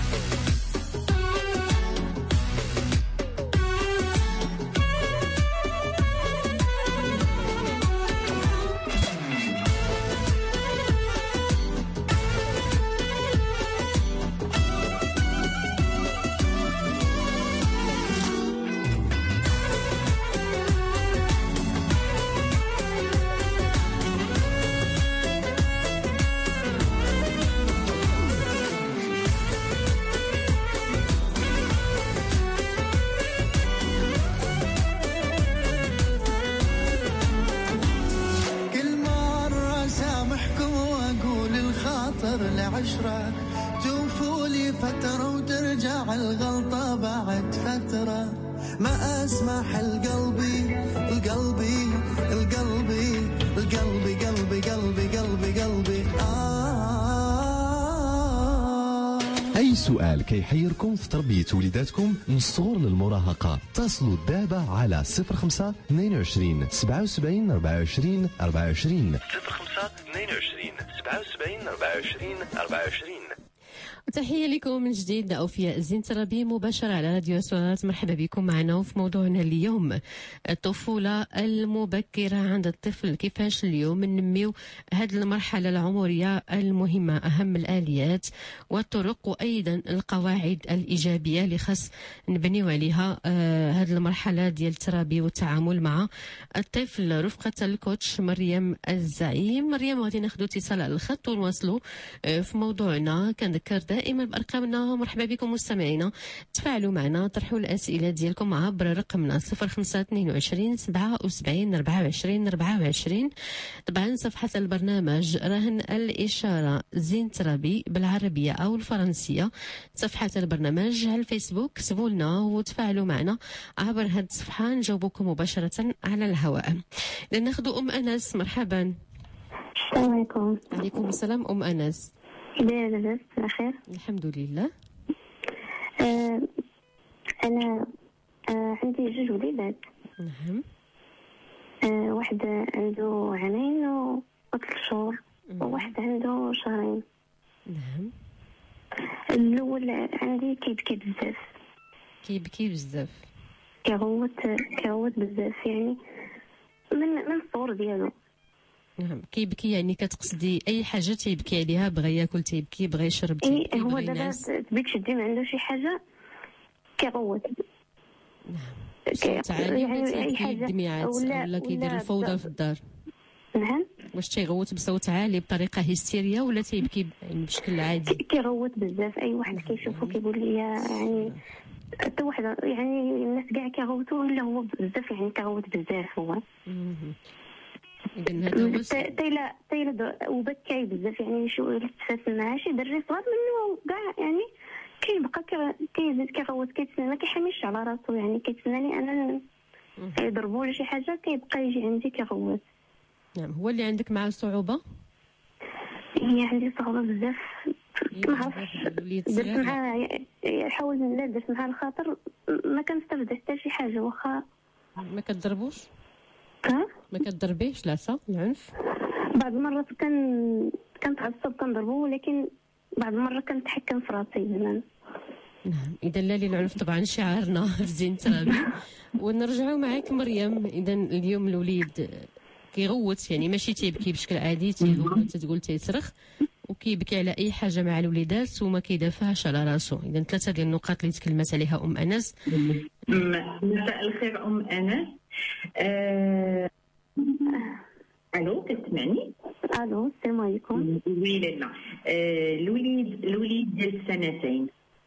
العشرة توفولي فترة وترجع الغلطة بعد فترة. ما أسمح القلبي القلبي القلبي القلبي قلبي قلبي قلبي قلبي آه. أي سؤال كيحيركم في تربية وليداتكم من الصغر للمراهقة، اتصلوا دابا على صفر خمسة اثنين وعشرين سبعة وسبعين أربعة وعشرين أربعة وعشرين صفر خمسة اثنين وعشرين سبعة وسبعين أربعة وعشرين أربعة وعشرين. تحية لكم من جديد. أوفياء الزنتربي مباشرة على راديو سوات. مرحبا بكم معنا في موضوعنا اليوم، الطفولة المبكرة عند الطفل. كيفاش اليوم ننميو هذه المرحلة العمرية المهمة، أهم الآليات والطرق وأيضا القواعد الإيجابية اللي خاص نبنيو عليها آه هذه المرحلة ديال التربية والتعامل مع الطفل. رفقة الكوتش مريم الزعيم. مريم غادي ناخذ اتصال على الخط ونواصلوا آه في موضوعنا. كنذكر دائما بارقامنا. مرحبا بكم مستمعينا، تفاعلوا معنا، طرحوا الاسئله ديالكم عبر رقمنا صفر خمسة اثنين وعشرين سبعة وسبعين أربعة وعشرين أربعة وعشرين. طبعا صفحه البرنامج رهن الاشاره زنتربي بالعربيه او الفرنسيه. صفحه البرنامج على الفيسبوك، كتبوا لنا وتفاعلوا معنا عبر هذه الصفحه، نجاوبكم مباشره على الهواء. اذا ناخذ ام انس. مرحبا. السلام عليكم. عليكم السلام ام انس. كيدايرة لاباس بخير؟ الحمد لله. آه أنا آه عندي جوج وليدات. نعم. آه واحد عنده عامين وثلاث شهور، وواحد عنده شهرين. نعم. الأول عندي كيبكي بزاف. كيبكي بزاف. كيغوت كيغوت بزاف يعني من من الصغر ديالو. نعم. كيبكي يعني كتقصدي اي حاجه تيبكي عليها، بغى ياكل تيبكي، بغى يشرب تيبكي، إيه هو بغى دابا ينعس. تبيك شدي ما عنده شي حاجه كيغوت. نعم. صوت عالي ولا تيبكي بالدميعات ولا, ولا كيدير الفوضى في الدار؟ نعم. واش تيغوت بصوت عالي بطريقه هستيريه ولا تيبكي يعني بشكل عادي؟ كيغوت بزاف. اي واحد كيشوفو كيقول لي يعني حتى واحد يعني الناس كاع كيغوتوا ولا هو بزاف يعني كيغوت بزاف هو. إذن هذا هو تيلا تيلا وبكاي بزاف يعني شو تفاس معاه شي دري صغار منه كاع يعني كيبقى كيزيد كيغوت كيتسنى ما كيحميش على راسو يعني كيتسناني انا يضربوا ولا شي حاجه كيبقى يجي عندي كيغوت. نعم. هو اللي عندك معاه صعوبه؟ هي عندي صعوبه بزاف ما عرفتش. درت معاه حاولت لا درت معاه الخاطر ما كنستافد حتى شي حاجه. واخا ما كتضربوش؟ ها ما كتضربيش العصا العنف؟ بعض المرات كان كنتعصب كنضربو، ولكن بعض المرات كنتحكم في راسي زعما. نعم. اذا لا للعنف طبعا شعارنا في زنتربي. ونرجعوا معك مريم. اذا اليوم الوليد كيغوت يعني ماشي تيبكي بشكل عادي، تيغوت تقول تيصرخ وكيبكي على اي حاجه مع الوليدات وما كيدافعش على راسو. اذا ثلاثه ديال النقاط اللي تكلمت عليها ام انس. مساء الخير ام انس. آه... الو كتسمعني؟ الو السلام عليكم. وي لاله. آه... الوليد الوليد ديال سنتين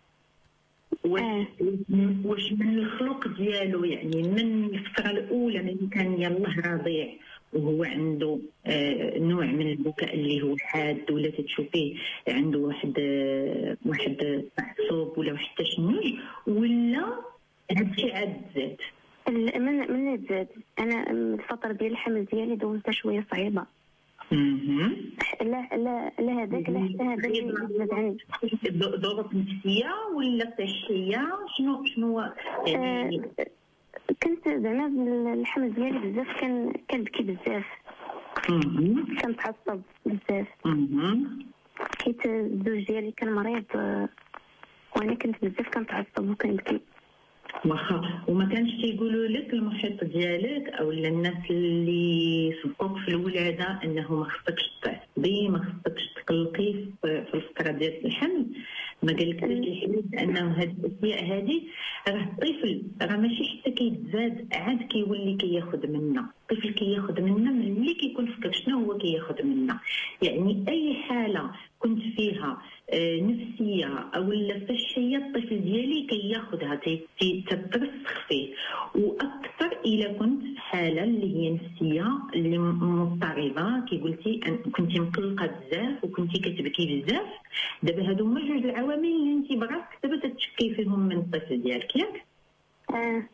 واش آه. واش من الخلق ديالو يعني من الفتره الاولى من كان يلاه رضيع وهو عنده آه نوع من البكاء اللي هو حاد ولا تتشوفيه عنده واحد آه واحد تعصب ولا واحد التشنج ولا هادشي عاد زاد؟ من من زاد. انا الفتره ديال الحمل ديالي دوزتها شويه صعيبه. اها لا لا لا هذاك لا حتى هذا اللي زاد عندي. ضغوط نفسيه ولا صحيه؟ شنو شنو يعني؟ آه كنت زعما الحمل ديالي بزاف كان كنبكي بزاف. اها كنتعصب بزاف. اها حيت الزوج ديالي كان مريض وانا كنت بزاف كنتعصب وكنبكي. واخا وما كانش تيقولوا لك المحيط ديالك او الناس اللي سبقوك في الولاده انه ما خصكش تعصبي ما خصكش تقلقي في الفتره ديال الحمل؟ ما قال لك الحديث انه هاد الاشياء هذه راه الطفل راه ماشي حتى كيتزاد عاد كيولي كياخذ منا. الطفل كياخذ منا ملي كيكون فكر شنو هو كياخذ منا. يعني اي حاله كنت فيها آه نفسيه او صحيه الطفل ديالي كياخذها تترسخ فيه. واكثر الا كنت في حاله اللي هي نفسيه اللي مضطربه كي قلتي كنتي مقلقه بزاف وكنتي كتبكي بزاف. دابا هادو هما جوج العوامل اللي انت براسك دابا تتشكي فيهم من الطفل ديالك ياك؟ اه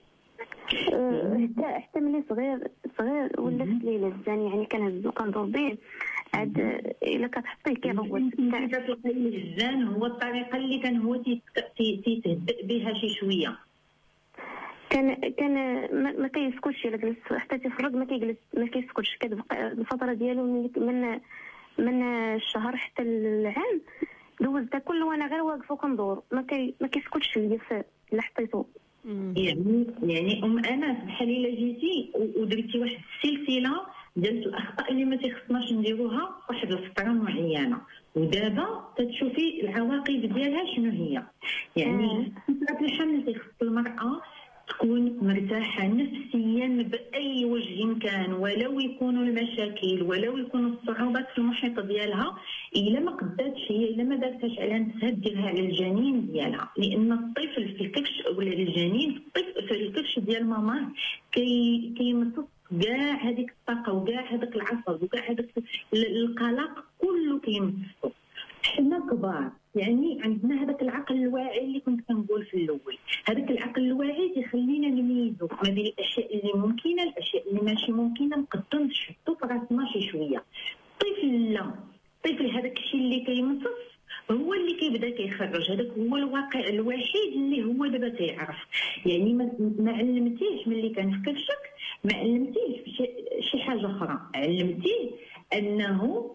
حتى حتى ملي صغير صغير ولا في الليل الزاني يعني كنهزو كندور به عاد الا كتحطيه كيغوت. كتلقاي الزان هو الطريقه اللي كان هو تيتهدئ بها شي شويه. كان كان ما كيسكتش الا جلس حتى تفرق ما كيجلس ما كيسكتش. كتبقى الفتره ديالو من من الشهر حتى العام دوزت كل وانا غير واقفه كندور ما كي ما كيسكتش ليا في اللي حطيته. يعني يعني ام انس بحال الا جيتي ودرتي واحد السلسله ديال الاخطاء اللي ما تيخصناش نديروها في واحد الفتره معينه، ودابا تتشوفي العواقب ديالها شنو هي. يعني فتره الحمل تيخص المراه تكون مرتاحه نفسيا باي وجه كان، ولو يكونوا المشاكل ولو يكونوا الصعوبات في المحيط ديالها، الا ما قداتش هي الا ما دارتهاش على نفسها ديرها على الجنين ديالها، لان الطفل في الكبش ولا الجنين في الكبش ديال ماما كي كيمتص كاع هذيك الطاقه وكاع هذاك العصب وكاع هذاك القلق كله كيمتصو. حنا كبار يعني عندنا هذاك العقل الواعي اللي كنت كنقول في الاول، هذاك العقل الواعي تيخلينا نميزوا ما بين الاشياء اللي ممكنه الاشياء اللي ماشي ممكنه، نقدروا نشدوا في راسنا شي شويه. الطفل لا، الطفل هذاك الشيء اللي كيمتص هو اللي كيبدا كيخرج، هذاك هو الواقع الوحيد اللي هو دابا تيعرف. يعني ما علمتيش ملي كان في كرشك، ما علمتيش شي حاجه اخرى، علمتيه انه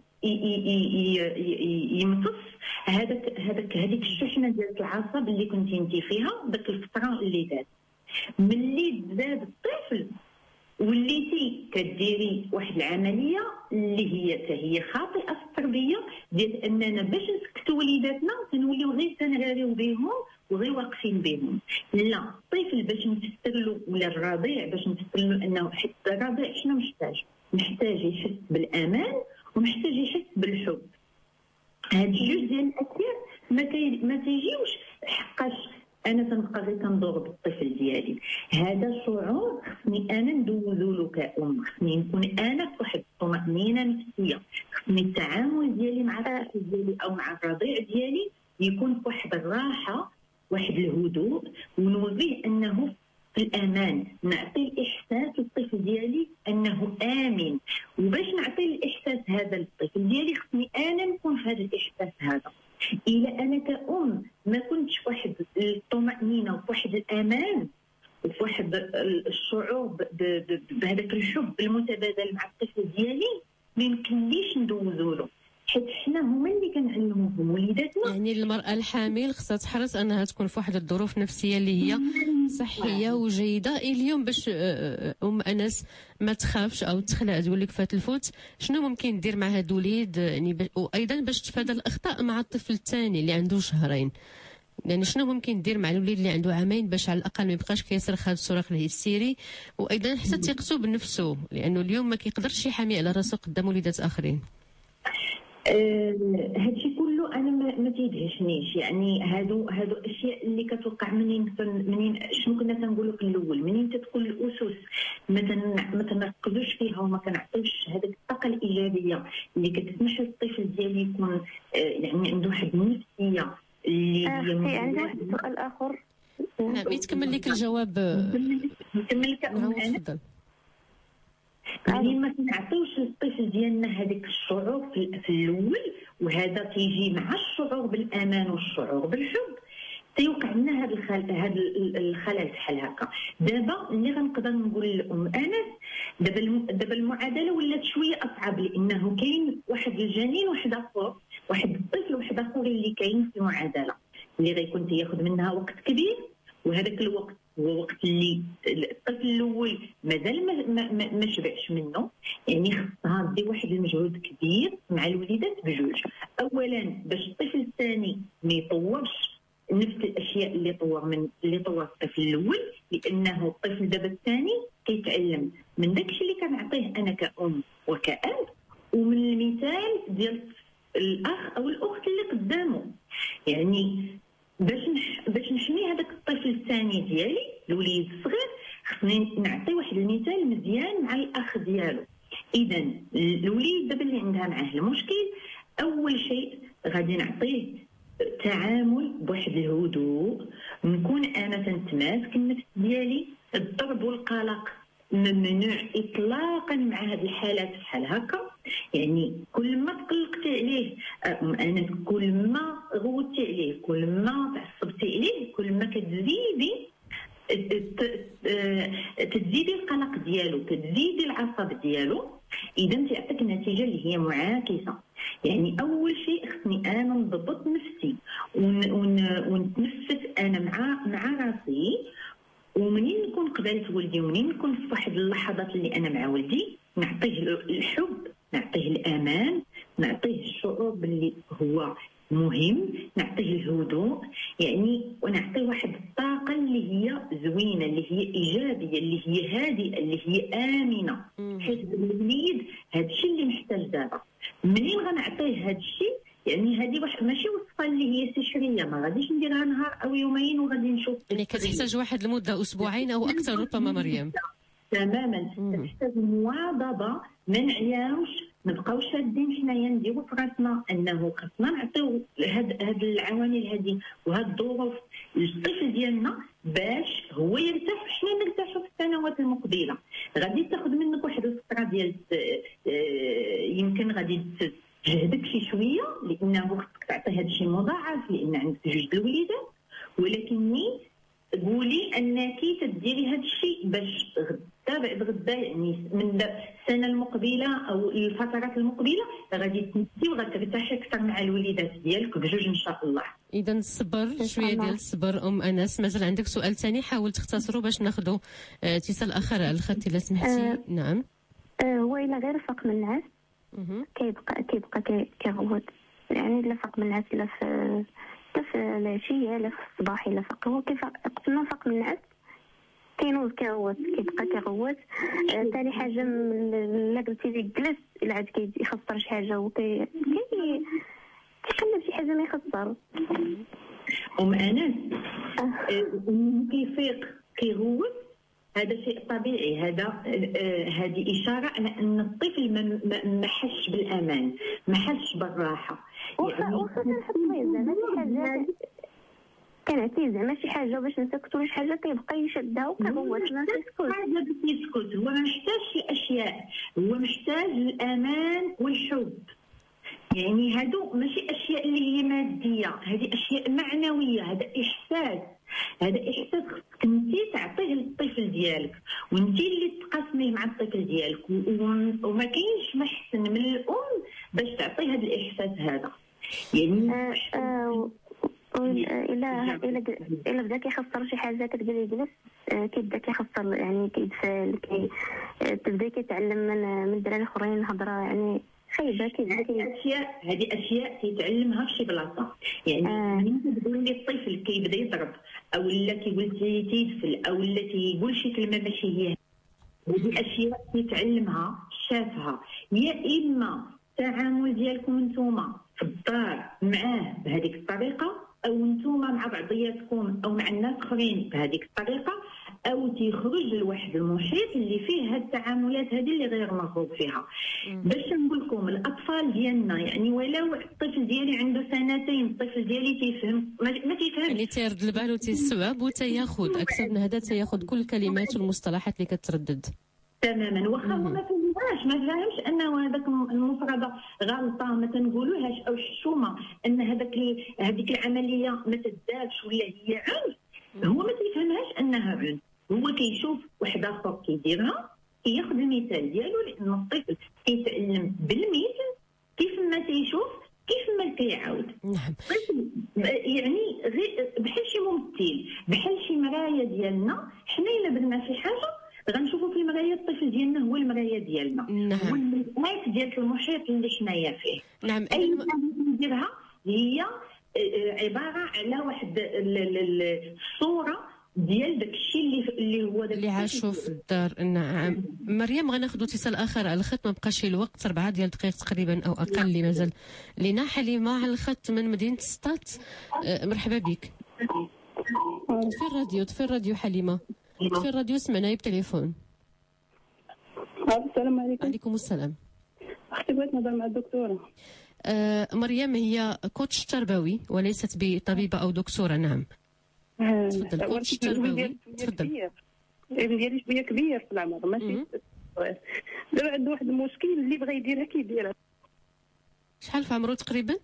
يمتص هذاك هذاك هذيك الشحنه ديال العصب اللي كنتي انت فيها داك الفتره اللي دازت. ملي زاد الطفل وليتي كديري واحد العمليه اللي هي حتى هي خاطئه في التربيه ديال اننا باش نسكتوا وليداتنا تنوليو غير تنغاريو بهم وغير واقفين بهم. لا، الطفل باش نفسر له ولا الرضيع باش نفسر له انه حتى الرضيع شنو محتاج؟ محتاج يحس بالامان ومحتاج يحس بالحب. هاد الجوج ديال الاشياء ما كي ما تيجيوش حقاش انا تنبقى غير كندور بالطفل ديالي. هذا شعور خصني انا ندوزو له كأم، خصني نكون انا في واحد الطمأنينه نفسيه، خصني التعامل ديالي مع الطفل ديالي او مع الرضيع ديالي يكون في واحد الراحه واحد الهدوء، ونوريه انه في الامان، نعطي الاحساس للطفل ديالي انه امن. وباش نعطي الاحساس هذا للطفل ديالي خصني انا نكون في هذا الاحساس هذا. إلا أنا كأم ما كنتش في واحد الطمأنينة وفي واحد الأمان وفي واحد الشعور بهذاك الحب المتبادل مع الطفل ديالي ما يمكنليش ندوزو له، حيت حنا هما اللي كنعلموهم وليداتنا. يعني المرأة الحامل خصها تحرص أنها تكون في واحد الظروف نفسية اللي هي صحية وجيدة اليوم باش أم أنس ما تخافش أو تخلع تقول لك فات الفوت. شنو ممكن دير مع هاد الوليد يعني وأيضا باش تفادى الأخطاء مع الطفل الثاني اللي عنده شهرين؟ يعني شنو ممكن دير مع الوليد اللي عنده عامين باش على الأقل ما يبقاش كيصرخ هذا الصراخ الهستيري، وأيضا حتى ثقته بنفسه، لأنه اليوم ما كيقدرش يحامي على راسه قدام وليدات آخرين. أه هادشي كله انا ما, ما تيدهشنيش. يعني هادو هادو اشياء اللي كتوقع منين منين شنو كنا كنقولوا في الاول، منين تدخل الاسس ما ما تنركزوش فيها وما كنعطيوش هذيك الطاقه الايجابيه اللي كتسمح للطفل ديالي يكون أه يعني عنده واحد النفسيه اللي هي عندي واحد السؤال اخر. نعم يتكمل لك الجواب. نكمل لك انا. يعني ما كنعطيوش للطفل ديالنا هذاك الشعور في الاول، وهذا تيجي مع الشعور بالامان والشعور بالحب تيوقع لنا هذا الخلل هذا الخلل بحال هكا. دابا اللي غنقدر نقول للام انس دابا دابا المعادله ولات شويه اصعب، لانه كاين واحد الجنين واحد اخر، واحد الطفل واحد اخر اللي كاين في المعادله اللي غيكون تياخذ منها وقت كبير، وهذاك الوقت هو وقت اللي الطفل الاول مازال ما, ما, ما شبعش منه. يعني خصها دير واحد المجهود كبير مع الوليدات بجوج. اولا باش الطفل الثاني ما يطورش نفس الاشياء اللي طور من اللي طور الطفل الاول، لانه الطفل دابا الثاني كيتعلم من داكشي اللي كنعطيه انا كأم وكأب ومن المثال ديال الاخ او الاخت اللي قدامه. يعني باش نح... باش نحمي هذاك الطفل الثاني ديالي الوليد الصغير خصني نعطي واحد المثال مزيان مع الاخ ديالو. اذا الوليد دابا اللي عندها معاه المشكل اول شيء غادي نعطيه تعامل بواحد الهدوء، نكون انا تنتماسك النفس ديالي، الضرب والقلق ممنوع اطلاقا مع هذه الحالات بحال هكا. يعني كل ما تقلقتي عليه انا كل ما غوتي عليه كل ما تعصبتي عليه كل ما كتزيدي تزيدي القلق ديالو تزيدي العصب ديالو، اذا تعطيك نتيجه اللي هي معاكسه. يعني اول شيء خصني انا نضبط نفسي ون ون ونتنفس انا مع مع راسي. ومنين نكون قبلت ولدي ومنين نكون في واحد اللحظات اللي انا مع ولدي نعطيه الحب، نعطيه الامان، نعطيه الشعور باللي هو مهم، نعطيه الهدوء يعني، ونعطيه واحد الطاقه اللي هي زوينه، اللي هي ايجابيه، اللي هي هادئه، اللي هي امنه. حيت الوليد هذا الشيء اللي محتاج دابا. منين غنعطيه هذا الشيء يعني هذه واحد ماشي وصفه اللي هي سحريه، ما غاديش نديرها نهار او يومين وغادي نشوف. يعني كتحتاج واحد المده اسبوعين او اكثر ربما مريم. تماما، كتحتاج مواظبه، ما نعياوش، ما نبقاوش شادين حنايا، نديرو في راسنا انه خصنا نعطيو هاد هاد العوامل هذه وهاد الظروف للطفل ديالنا باش هو يرتاح وحنا نرتاحوا في السنوات المقبله. غادي تاخذ منك واحد الفتره ديال يمكن غادي تجهدك شي شويه لانه خصك تعطي هذا الشيء مضاعف لان عندك جوج الوليدات، ولكني قولي انك تديري هذا الشيء باش غدا بعد غدا يعني من السنه المقبله او الفترات المقبله غادي تنسي وغترتاحي اكثر مع الوليدات ديالك بجوج ان شاء الله. اذا الصبر، شويه ديال الصبر. ام انس مازال عندك سؤال ثاني؟ حاول تختصروا باش ناخذوا اتصال اخر على الخط الا سمحتي. آه نعم. آه هو الى غير فاق من النعاس كيبقى كيبقى كيغوت، يعني لا فاق من النعاس لا في لا في العشيه لا في الصباح الا فاق، هو كيف قلنا فاق من النعاس كينوض كيغوت، كيبقى كيغوت. ثاني آه حاجه الا قلتي لي جلس الا عاد كيخسر شي حاجه وكي كيقلب شي حاجه ما يخسر. ام انس آه. كيفيق كيغوت هذا شيء طبيعي، هذا آه هذه اشاره على ان الطفل ما حسش بالامان، ما حسش بالراحه. يعني وخا كنحط فيه زعما شي حاجه كنعطيه زعما شي حاجه باش نسكتو شي حاجه كيبقى يشدها وكيغوت ما كيسكتش. حاجه باش يسكت، هو ما محتاجش الاشياء، هو محتاج الامان والحب. يعني هادو ماشي اشياء اللي هي ماديه، هذه اشياء معنويه، هذا احساس، هذا احساس خصك انت تعطيه للطفل ديالك وانت اللي تقاسميه مع الطفل ديالك، وما كاينش ما احسن من الام باش تعطيه هذا الاحساس هذا. يعني آه آه الا الا الا بدا كيخسر شي حاجه كتقول لي جلس، كيبدا كيخسر يعني كيتفال كي تبدا كيتعلم من من الدراري الاخرين الهضره، يعني خايبه كيبدا هذه اشياء هذه اشياء كيتعلمها في شي بلاصه. يعني ملي آه. تقول لي الطفل كيبدا يضرب او لا كيقول تيدفل او لا كيقول شي كلمه ماشي هي، هذه اشياء كيتعلمها شافها، يا اما التعامل ديالكم نتوما في الدار معاه بهذيك الطريقه، او نتوما مع بعضياتكم او مع الناس اخرين بهذيك الطريقه، او تيخرج لواحد المحيط اللي فيه هاد التعاملات هذه اللي غير مرغوب فيها. باش نقول لكم الاطفال ديالنا يعني ولو الطفل ديالي عنده سنتين، الطفل ديالي تيفهم ما تيفهمش، يعني تيرد البال وتيستوعب وتياخذ اكثر من هذا، تياخذ كل الكلمات والمصطلحات اللي كتردد تماما. واخا هو ما فهمهاش، ما فهمش انه هذاك المفرده غلطه ما تنقولوهاش او الشومه ان هذاك هذيك العمليه ما تدارش ولا هي عنف، هو ما تيفهمهاش انها عنف، هو كيشوف واحد اخر كيديرها كياخذ المثال ديالو، لان الطفل كيتعلم بالمثل كيف ما تيشوف كيف ما كيعاود. نعم. يعني بحال شي ممثل، بحال شي مرايه ديالنا، حنا الا بدنا شي حاجه غنشوفوا في المرايه الطفل ديالنا هو المرايه ديالنا. نعم. هو المحيط ديال المحيط اللي حنايا فيه. نعم. اي حاجه نديرها هي عباره على واحد الصوره ديال داك الشيء اللي اللي هو داك اللي عاشوا في الدار. نعم. مريم غناخذ اتصال اخر على الخط، ما بقاش الوقت، اربعه ديال الدقائق تقريبا او اقل اللي مازال لينا. حليمه على الخط من مدينه سطات، مرحبا بك. طفي الراديو، طفي الراديو حليمه، طفي الراديو، سمعنا بالتليفون. السلام عليكم. وعليكم السلام. اختي بغيت نهضر مع الدكتوره. آه مريم هي كوتش تربوي وليست بطبيبه او دكتوره. نعم. تفضل. كوتش تربوي، تفضل. الابن ديالي شويه كبير في العمر، ماشي صغير. دابا عنده واحد المشكل اللي بغى يديرها كيديرها. شحال في عمره تقريبا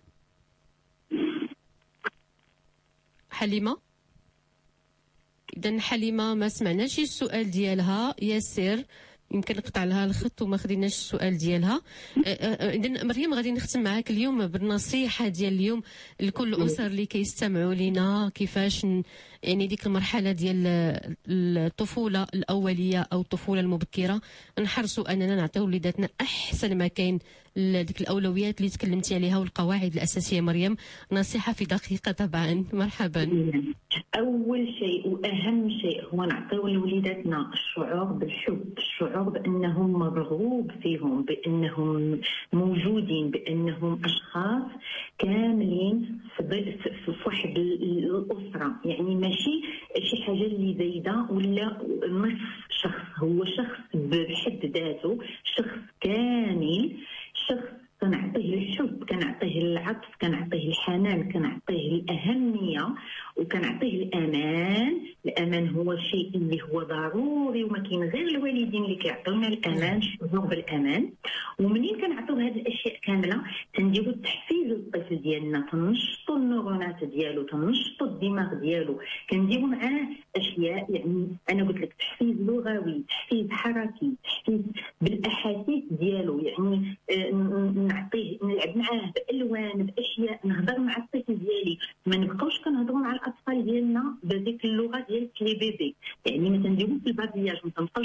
حليمه؟ اذا حليمه ما سمعناش السؤال ديالها. ياسر يمكن نقطع لها الخط وما خديناش السؤال ديالها. اذا مريم غادي نختم معاك اليوم بالنصيحه ديال اليوم لكل الاسر اللي كيستمعوا لينا، كيفاش يعني ديك المرحله ديال الطفوله الاوليه او الطفوله المبكره نحرصوا اننا نعطيو وليداتنا احسن ما كاين، ديك الاولويات اللي تكلمتي عليها والقواعد الاساسيه. مريم نصيحه في دقيقه طبعا. مرحبا. اول شيء واهم شيء هو نعطيو لوليداتنا الشعور بالحب، الشعور بانهم مرغوب فيهم، بانهم موجودين، بانهم اشخاص كاملين في, في واحد الاسره، يعني ماشي شي حاجه اللي زايده ولا نصف شخص، هو شخص بحد ذاته، شخص كامل، شخص كنعطيه الحب، كنعطيه العطف، كنعطيه الحنان، كنعطيه الأهمية، وكنعطيه الأمان. الأمان هو شيء اللي هو ضروري، وما كاين غير الوالدين اللي كيعطيونا الأمان، الشعور بالأمان. ومنين كنعطيو هذه الأشياء كاملة تنديرو تحفيز للطفل ديالنا، تنشطوا النورونات ديالو، تنشطوا الدماغ ديالو، كنديرو معاه أشياء، يعني أنا قلت لك تحفيز لغوي، تحفيز حركي، تحفيز بالأحاسيس ديالو، يعني نعطيه نلعب معاه بألوان بأشياء، نهضر مع الطفل ديالي، ما نبقاوش كنهضروا مع الأطفال ديالنا بهذيك اللغة ديال لي بيبي، يعني ما تنديروش في البابياج، ما تنبقاوش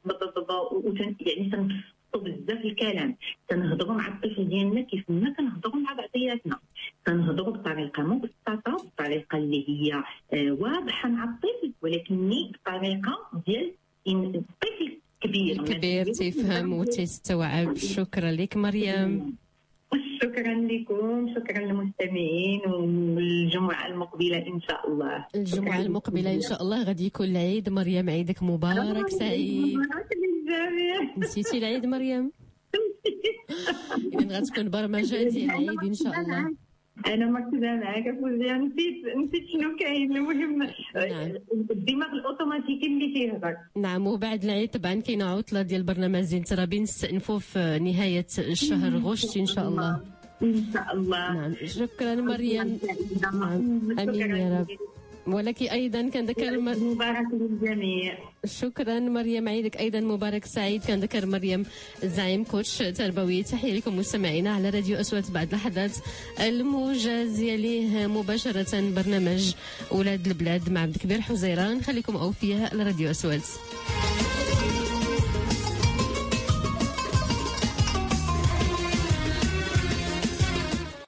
يعني تنبسطوا بزاف الكلام، تنهضروا مع الطفل ديالنا كيف ما كنهضروا مع بعضياتنا، تنهضروا بطريقة مبسطة، بطريقة اللي هي واضحة مع الطفل، ولكن بطريقة ديال الطفل كبير كبير تيفهم وتيستوعب. شكرا لك مريم. شكرا لكم، شكرا للمستمعين، والجمعة المقبلة إن شاء الله. الجمعة المقبلة إن شاء الله غادي يكون العيد. مريم عيدك مبارك سعيد. نسيتي العيد مريم؟ إذا غتكون برمجة ديال العيد إن شاء الله. انا مركزه معاك فوزيه، نسيت نسيت شنو كاين. المهم نعم. الدماغ الاوتوماتيكي اللي تيهضر. نعم. وبعد العيد طبعا كاينه عطله ديال برنامج زين ترابي، نستأنفوا في نهايه الشهر غشت ان شاء الله. ان شاء الله. نعم. شكرا مريم. نعم. امين يا رب. ولك ايضا كنذكر مبارك للجميع. شكرا مريم، عيدك ايضا مبارك سعيد. كنذكر مريم زعيم كوتش تربوي. تحيه لكم مستمعينا على راديو أصوات. بعد لحظات الموجز يليه مباشره برنامج اولاد البلاد مع عبد الكبير حزيران. خليكم اوفياء على راديو أصوات.